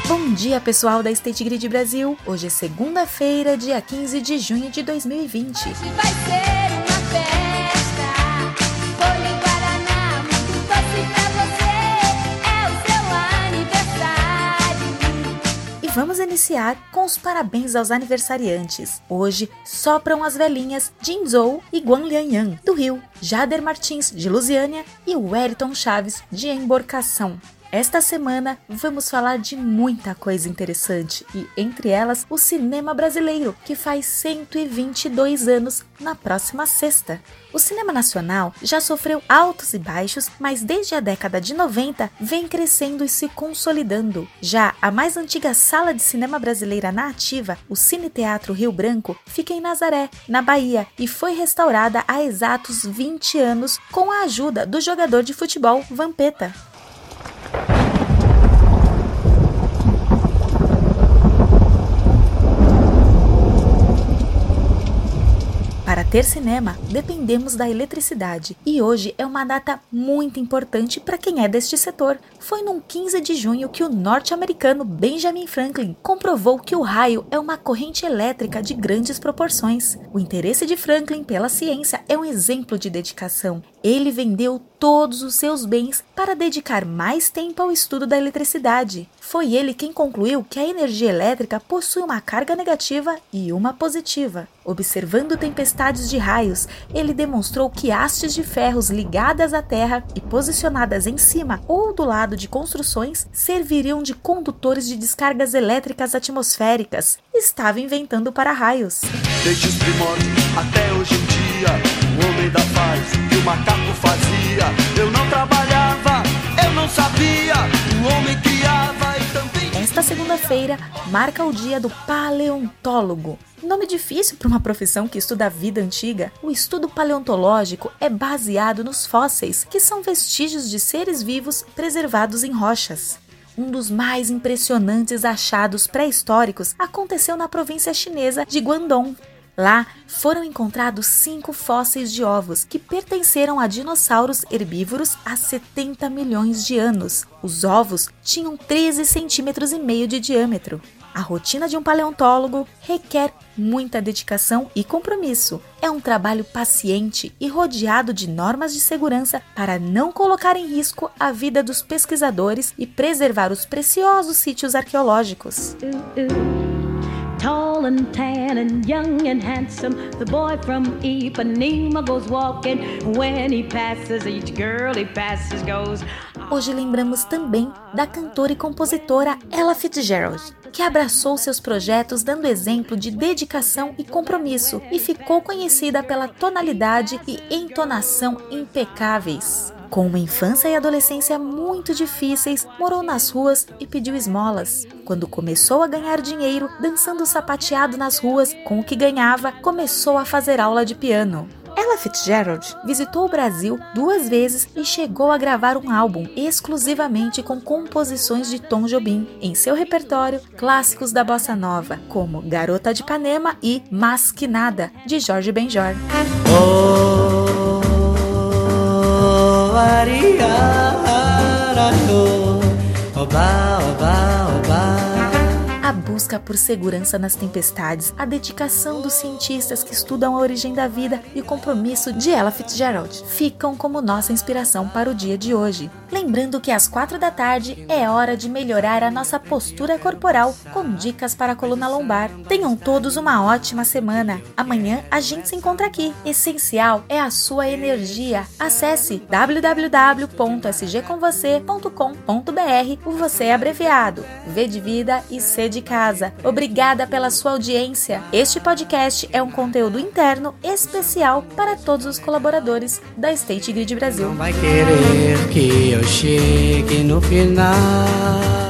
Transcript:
Bom dia, pessoal da State Grid Brasil! Hoje é segunda-feira, dia 15 de junho de 2020. Hoje vai ser uma festa, bolo em Guaraná, muito doce pra você, é o seu aniversário. E vamos iniciar com os parabéns aos aniversariantes. Hoje sopram as velhinhas Jin Zhou e Guan Lianyan, do Rio, Jader Martins, de Lusiânia, e o Wellington Chaves, de Emborcação. Esta semana vamos falar de muita coisa interessante e, entre elas, o cinema brasileiro, que faz 122 anos na próxima sexta. O cinema nacional já sofreu altos e baixos, mas desde a década de 90 vem crescendo e se consolidando. Já a mais antiga sala de cinema brasileira na ativa, o Cine Teatro Rio Branco, fica em Nazaré, na Bahia, e foi restaurada há exatos 20 anos com a ajuda do jogador de futebol Vampeta. Para ter cinema, dependemos da eletricidade e hoje é uma data muito importante para quem é deste setor. Foi num 15 de junho que o norte-americano Benjamin Franklin comprovou que o raio é uma corrente elétrica de grandes proporções. O interesse de Franklin pela ciência é um exemplo de dedicação. Ele vendeu todos os seus bens para dedicar mais tempo ao estudo da eletricidade. Foi ele quem concluiu que a energia elétrica possui uma carga negativa e uma positiva. Observando tempestades de raios, ele demonstrou que hastes de ferros ligadas à terra e posicionadas em cima ou do lado de construções serviriam de condutores de descargas elétricas atmosféricas. Estava inventando para-raios. Desde os primórdios até hoje em dia, o homem da faz que o macaco fazia. Eu não trabalhava, eu não sabia, o homem criava e também... Esta segunda-feira marca o dia do paleontólogo. Nome difícil para uma profissão que estuda a vida antiga. O estudo paleontológico é baseado nos fósseis, que são vestígios de seres vivos preservados em rochas. Um dos mais impressionantes achados pré-históricos aconteceu na província chinesa de Guangdong. Lá foram encontrados 5 fósseis de ovos que pertenceram a dinossauros herbívoros há 70 milhões de anos. Os ovos tinham 13,5 centímetros de diâmetro. A rotina de um paleontólogo requer muita dedicação e compromisso. É um trabalho paciente e rodeado de normas de segurança para não colocar em risco a vida dos pesquisadores e preservar os preciosos sítios arqueológicos. Tall and tan and young and handsome, the boy from Ipanema goes walking. When he passes, each girl he passes goes. Hoje lembramos também da cantora e compositora Ella Fitzgerald, que abraçou seus projetos dando exemplo de dedicação e compromisso e ficou conhecida pela tonalidade e entonação impecáveis. Com uma infância e adolescência muito difíceis, morou nas ruas e pediu esmolas. Quando começou a ganhar dinheiro, dançando sapateado nas ruas, com o que ganhava, começou a fazer aula de piano. Ella Fitzgerald visitou o Brasil 2 vezes e chegou a gravar um álbum exclusivamente com composições de Tom Jobim. Em seu repertório, clássicos da bossa nova, como Garota de Ipanema e Mas Que Nada, de Jorge Benjor. A busca por segurança nas tempestades, a dedicação dos cientistas que estudam a origem da vida e o compromisso de Ella Fitzgerald ficam como nossa inspiração para o dia de hoje. Lembrando que às 4 da tarde é hora de melhorar a nossa postura corporal com dicas para a coluna lombar. Tenham todos uma ótima semana. Amanhã a gente se encontra aqui. Essencial é a sua energia. Acesse www.sgcomvocê.com.br. O Você é abreviado. V de vida e C de casa. Obrigada pela sua audiência. Este podcast é um conteúdo interno especial para todos os colaboradores da State Grid Brasil. Não vai querer que eu chegue no final.